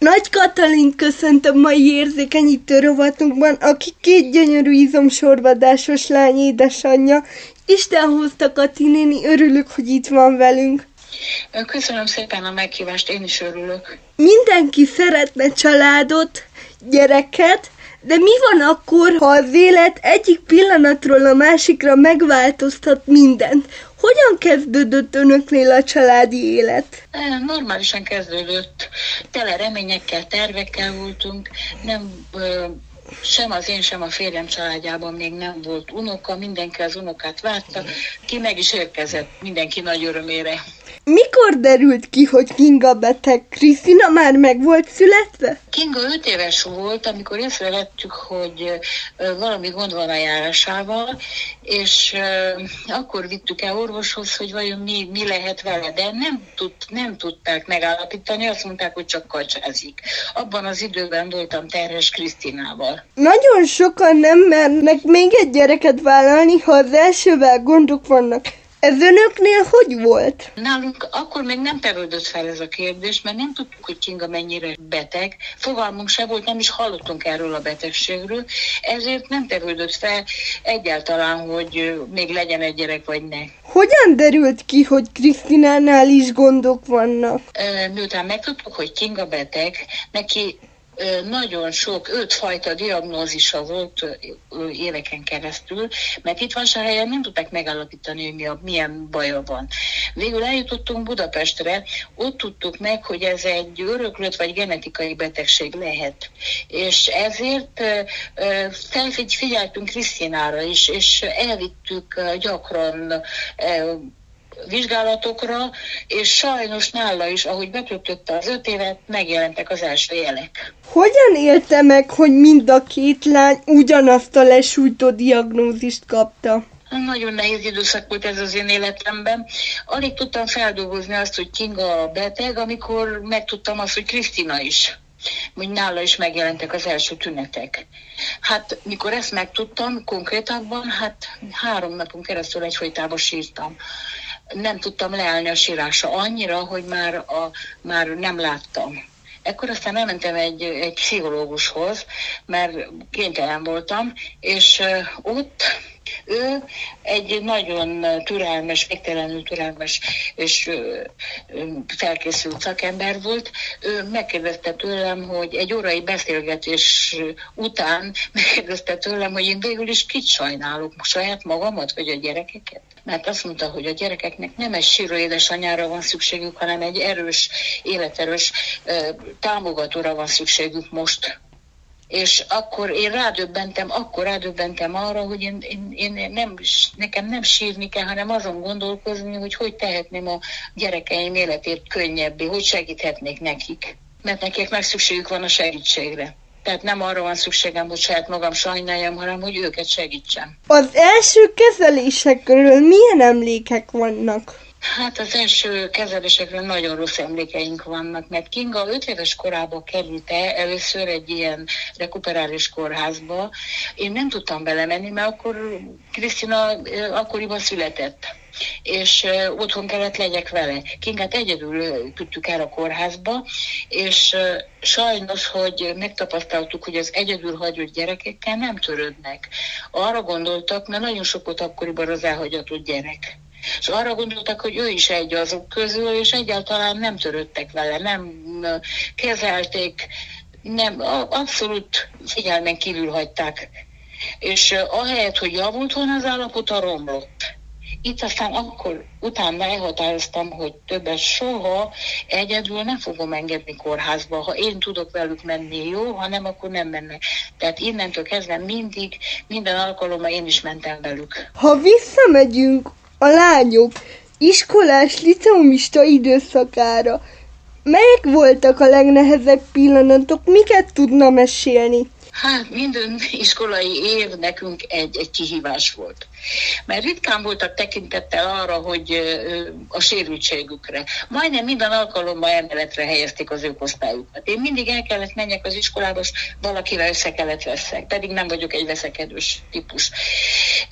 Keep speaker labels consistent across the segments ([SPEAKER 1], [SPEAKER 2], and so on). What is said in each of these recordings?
[SPEAKER 1] Nagy Katalint köszöntöm mai érzékenyítő rovatunkban, aki 2 gyönyörű izomsorvadásos lány édesanyja. Isten hozta, Kati néni, örülök, hogy itt van velünk.
[SPEAKER 2] Köszönöm szépen a meghívást, én is örülök.
[SPEAKER 1] Mindenki szeretne családot, gyereket, de mi van akkor, ha az élet egyik pillanatról a másikra megváltoztat mindent? Hogyan kezdődött önöknél a családi élet?
[SPEAKER 2] Normálisan kezdődött. Tele reményekkel, tervekkel voltunk. Sem az én, sem a férjem családjában még nem volt unoka, mindenki az unokát várta, ki meg is érkezett, mindenki nagy örömére.
[SPEAKER 1] Mikor derült ki, hogy Kinga beteg? Krisztina már meg volt születve?
[SPEAKER 2] Kinga 5 éves volt, amikor észrevettük, hogy valami gond van a járásával, és akkor vittük el orvoshoz, hogy vajon mi lehet vele, de nem tudták megállapítani, azt mondták, hogy csak kacsázik. Abban az időben voltam terhes Krisztinával.
[SPEAKER 1] Nagyon sokan nem mernek még egy gyereket vállalni, ha az elsővel gondok vannak. Ez önöknél hogy volt?
[SPEAKER 2] Nálunk akkor még nem tevődött fel ez a kérdés, mert nem tudtuk, hogy Kinga mennyire beteg. Fogalmunk se volt, nem is hallottunk erről a betegségről, ezért nem tevődött fel egyáltalán, hogy még legyen egy gyerek vagy ne.
[SPEAKER 1] Hogyan derült ki, hogy Krisztinánál is gondok vannak?
[SPEAKER 2] Miután megtudtuk, hogy Kinga beteg, neki nagyon sok, 5 fajta diagnózisa volt éveken keresztül, mert itt Vasárhelyen nem tudták megállapítani, hogy milyen baja van. Végül eljutottunk Budapestre, ott tudtuk meg, hogy ez egy öröklött vagy genetikai betegség lehet. És ezért figyeltünk Krisztinára is, és elvittük gyakran vizsgálatokra, és sajnos nála is, ahogy betöltötte az 5 évet, megjelentek az első jelek.
[SPEAKER 1] Hogyan élte meg, hogy mind a 2 lány ugyanazt a lesújtó diagnózist kapta?
[SPEAKER 2] Nagyon nehéz időszak volt ez az én életemben. Alig tudtam feldolgozni azt, hogy Kinga beteg, amikor megtudtam azt, hogy Krisztina is. Hogy nála is megjelentek az első tünetek. Hát, mikor ezt megtudtam, konkrétabban, 3 napon keresztül egyfolytában sírtam. Nem tudtam leállni a sírásra annyira, hogy már nem láttam. Ekkor aztán elmentem egy pszichológushoz, mert kénytelen voltam, és ott ő egy nagyon türelmes, végtelenül türelmes és felkészült szakember volt. Ő megkérdezte tőlem, hogy egy órai beszélgetés után megkérdezte tőlem, hogy én végül is kit sajnálok, saját magamat vagy a gyerekeket. Mert azt mondta, hogy a gyerekeknek nem egy síró édesanyára van szükségük, hanem egy erős, életerős támogatóra van szükségük most. És akkor én rádöbbentem arra, hogy nekem nem sírni kell, hanem azon gondolkozni, hogy tehetném a gyerekeim életét könnyebbé, hogy segíthetnék nekik. Mert nekik meg szükségük van a segítségre. Tehát nem arra van szükségem, hogy saját magam sajnáljam, hanem hogy őket segítsem.
[SPEAKER 1] Az első kezelésekről milyen emlékek vannak?
[SPEAKER 2] Hát az első kezelésekről nagyon rossz emlékeink vannak, mert Kinga 5 éves korában került először egy ilyen rekuperális kórházba. Én nem tudtam belemenni, mert akkor Krisztina akkoriban született, és otthon kellett legyek vele. Kingát egyedül tudtuk el a kórházba, és sajnos, hogy megtapasztaltuk, hogy az egyedül hagyott gyerekekkel nem törődnek. Arra gondoltak, mert nagyon sok volt akkoriban az elhagyatott gyerek. És arra gondoltak, hogy ő is egy azok közül, és egyáltalán nem törődtek vele, nem kezelték, abszolút figyelmen kívül hagyták. És ahelyett, hogy javult volna az állapota, romlott. Itt aztán akkor utána elhatároztam, hogy többet soha egyedül nem fogom engedni kórházba. Ha én tudok velük menni, jó, ha nem, akkor nem mennek. Tehát innentől kezdve minden alkalommal én is mentem velük.
[SPEAKER 1] Ha visszamegyünk a lányok iskolás, liceumista időszakára, melyek voltak a legnehezebb pillanatok, miket tudna mesélni?
[SPEAKER 2] Hát minden iskolai év nekünk egy kihívás volt. Mert ritkán voltak tekintettel arra, hogy a sérültségükre. Majdnem minden alkalommal emeletre helyezték az ők osztályukat. Én mindig el kellett menjek az iskolába, és valakivel össze kellett veszek, pedig nem vagyok egy veszekedős típus.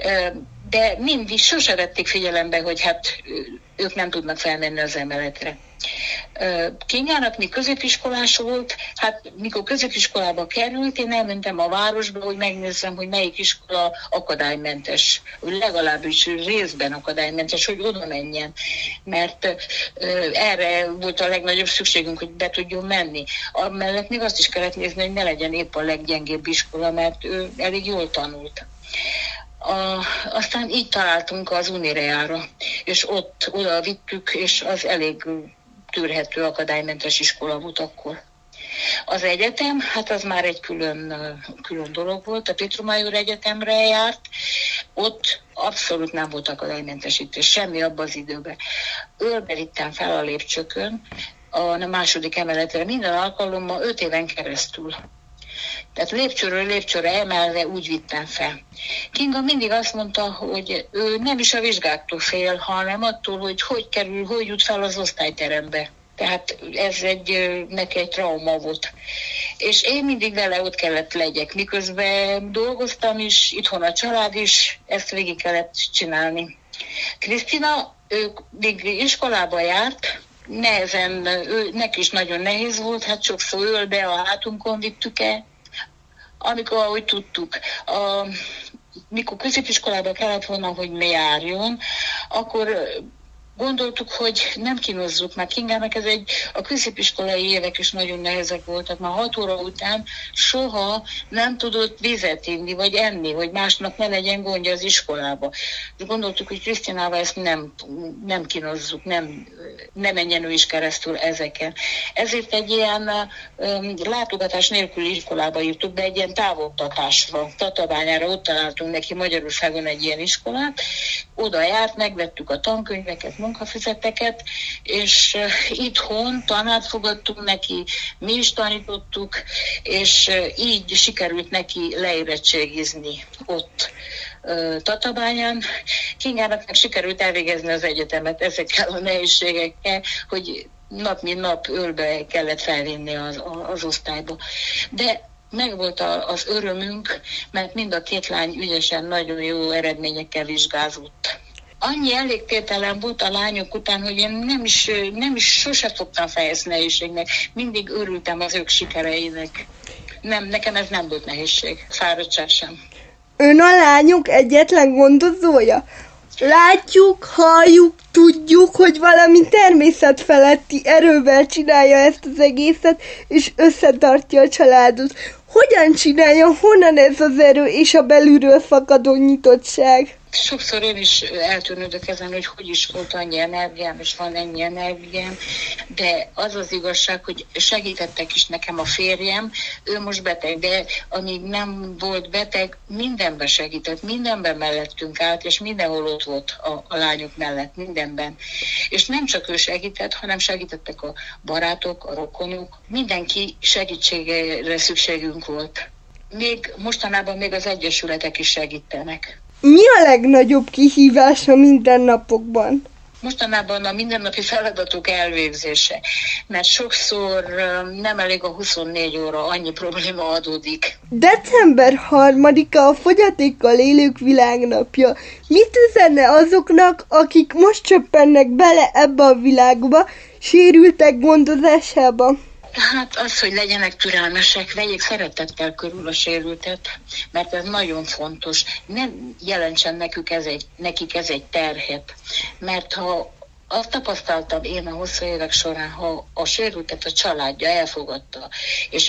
[SPEAKER 2] De mindig sose vették figyelembe, hogy hát ők nem tudnak felmenni az emeletre. Kingának még középiskolás volt, hát mikor középiskolába került, én elmentem a városba, hogy megnézzem, hogy melyik iskola akadálymentes, hogy legalábbis részben akadálymentes, hogy oda menjen, mert erre volt a legnagyobb szükségünk, hogy be tudjon menni. Amellett még azt is kellett nézni, hogy ne legyen épp a leggyengébb iskola, mert ő elég jól tanult. Aztán így találtunk az Unireára, és oda vittük, és az elég tűrhető akadálymentes iskola volt akkor. Az egyetem, hát az már egy külön dolog volt, a Pétrumájor Egyetemre járt, ott abszolút nem volt akadálymentesítés, semmi abban az időben. Ölbe vittem fel a lépcsőkön, a második emeletre minden alkalommal 5 éven keresztül. Tehát lépcsőről lépcsőre emelve úgy vittem fel. Kinga mindig azt mondta, hogy ő nem is a vizsgáktól fél, hanem attól, hogy jut fel az osztályterembe. Tehát ez neki egy trauma volt. És én mindig vele ott kellett legyek. Miközben dolgoztam is, itthon a család is, ezt végig kellett csinálni. Krisztina, ő még iskolába járt, neki is nagyon nehéz volt, hát sokszor ölbe a hátunkon vittük el, amikor, ahogy tudtuk, mikor középiskolába kellett volna, hogy ne járjon, akkor gondoltuk, hogy nem kínozzuk, mert Kingának a középiskolai évek is nagyon nehezek voltak. Már 6 óra után soha nem tudott vizet inni, vagy enni, hogy másnak ne legyen gondja az iskolába. És gondoltuk, hogy Krisztinával ezt nem kínozzuk, nem menjen ő is keresztül ezeken. Ezért egy ilyen látogatás nélküli iskolába írtuk be, egy ilyen távoktatásra, Tatabányára, ott találtunk neki Magyarországon egy ilyen iskolát. Oda járt, megvettük a tankönyveket, munkafüzeteket, és itthon tanát fogadtunk neki, mi is tanítottuk, és így sikerült neki leérettségizni ott Tatabányán. Kingának meg sikerült elvégezni az egyetemet ezekkel a nehézségekkel, hogy nap mint nap ölbe kellett felvinni az osztályba. De megvolt az örömünk, mert mind a 2 lány ügyesen, nagyon jó eredményekkel vizsgázott. Annyi elégtételen volt a lányok után, hogy én nem is sose fogtam fejezni nehézségnek. Mindig örültem az ők sikereinek. Nekem ez nem volt nehézség, fáradtság sem.
[SPEAKER 1] Ön a lányok egyetlen gondozója? Látjuk, halljuk, tudjuk, hogy valami természetfeletti erővel csinálja ezt az egészet, és összetartja a családot. Hogyan csinálja, honnan ez az erő és a belülről fakadó nyitottság?
[SPEAKER 2] Sokszor én is eltűnődök ezen, hogy is volt annyi energiám, és van ennyi energiám, de az az igazság, hogy segítettek is nekem a férjem, ő most beteg, de amíg nem volt beteg, mindenben segített, mindenben mellettünk állt, és mindenhol ott volt a lányok mellett, mindenben. És nem csak ő segített, hanem segítettek a barátok, a rokonok, mindenki segítségére szükségünk volt. Mostanában még az egyesületek is segítenek.
[SPEAKER 1] Mi a legnagyobb kihívás a mindennapokban?
[SPEAKER 2] Mostanában a mindennapi feladatok elvégzése, mert sokszor nem elég a 24 óra, annyi probléma adódik.
[SPEAKER 1] December 3-a a fogyatékkal élők világnapja. Mit üzenne azoknak, akik most csöppennek bele ebbe a világba, sérültek gondozásába?
[SPEAKER 2] Hát az, hogy legyenek türelmesek, vegyék szeretettel körül a sérültet, mert ez nagyon fontos. Nem jelentsen nekik ez egy terhet, mert ha azt tapasztaltam én a hosszú évek során, ha a sérültet a családja elfogadta, és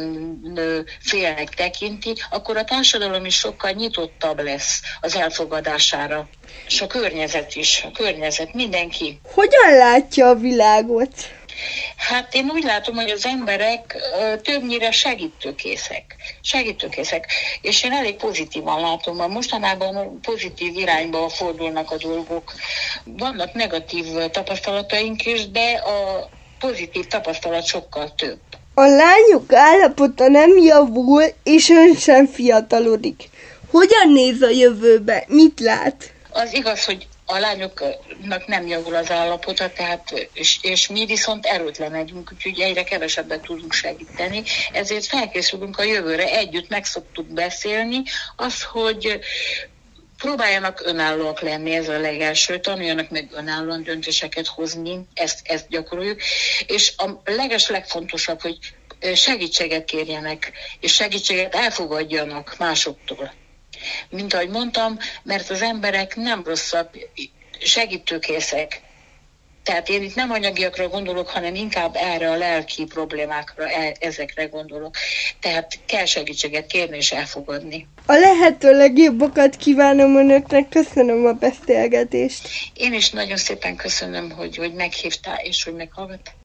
[SPEAKER 2] félnek tekinti, akkor a társadalom is sokkal nyitottabb lesz az elfogadására. És a környezet, mindenki.
[SPEAKER 1] Hogyan látja a világot?
[SPEAKER 2] Hát én úgy látom, hogy az emberek többnyire segítőkészek. És én elég pozitívan látom, hogy mostanában pozitív irányba fordulnak a dolgok. Vannak negatív tapasztalataink is, de a pozitív tapasztalat sokkal több.
[SPEAKER 1] A lányok állapota nem javul, és ön sem fiatalodik. Hogyan néz a jövőbe? Mit lát?
[SPEAKER 2] Az igaz, hogy a lányoknak nem javul az állapota, és mi viszont erőtlenedünk, úgyhogy egyre kevesebbet tudunk segíteni. Ezért felkészülünk a jövőre, együtt meg szoktuk beszélni, hogy próbáljanak önállóak lenni, ez a legelső, tanuljanak meg önállóan döntéseket hozni, ezt gyakoroljuk, és a legfontosabb, hogy segítséget kérjenek, és segítséget elfogadjanak másoktól. Mint ahogy mondtam, mert az emberek nem rosszabb, segítőkészek. Tehát én itt nem anyagiakra gondolok, hanem inkább erre a lelki problémákra, ezekre gondolok. Tehát kell segítséget kérni és elfogadni.
[SPEAKER 1] A lehető legjobbakat kívánom önöknek, köszönöm a beszélgetést.
[SPEAKER 2] Én is nagyon szépen köszönöm, hogy meghívtál és hogy meghallgattál.